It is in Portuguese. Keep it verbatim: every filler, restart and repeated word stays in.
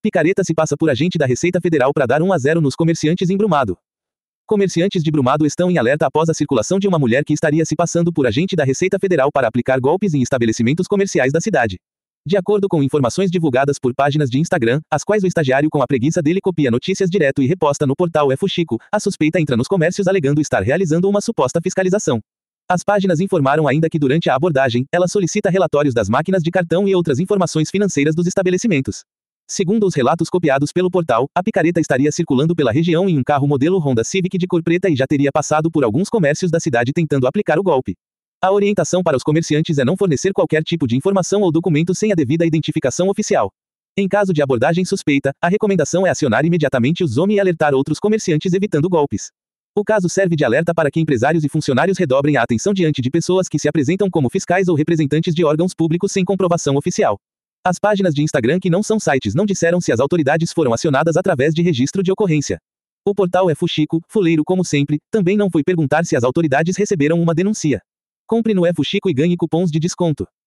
Picareta se passa por agente da Receita Federal para dar um a zero nos comerciantes em Brumado. Comerciantes de Brumado estão em alerta após a circulação de uma mulher que estaria se passando por agente da Receita Federal para aplicar golpes em estabelecimentos comerciais da cidade. De acordo com informações divulgadas por páginas de Instagram, as quais o estagiário com a preguiça dele copia notícias direto e reposta no portal É Fuxico, a suspeita entra nos comércios alegando estar realizando uma suposta fiscalização. As páginas informaram ainda que durante a abordagem, ela solicita relatórios das máquinas de cartão e outras informações financeiras dos estabelecimentos. Segundo os relatos copiados pelo portal, a picareta estaria circulando pela região em um carro modelo Honda Civic de cor preta e já teria passado por alguns comércios da cidade tentando aplicar o golpe. A orientação para os comerciantes é não fornecer qualquer tipo de informação ou documento sem a devida identificação oficial. Em caso de abordagem suspeita, a recomendação é acionar imediatamente o Z O M e alertar outros comerciantes evitando golpes. O caso serve de alerta para que empresários e funcionários redobrem a atenção diante de pessoas que se apresentam como fiscais ou representantes de órgãos públicos sem comprovação oficial. As páginas de Instagram que não são sites não disseram se as autoridades foram acionadas através de registro de ocorrência. O portal É Fuxico, fuleiro como sempre, também não foi perguntar se as autoridades receberam uma denúncia. Compre no É Fuxico e ganhe cupons de desconto.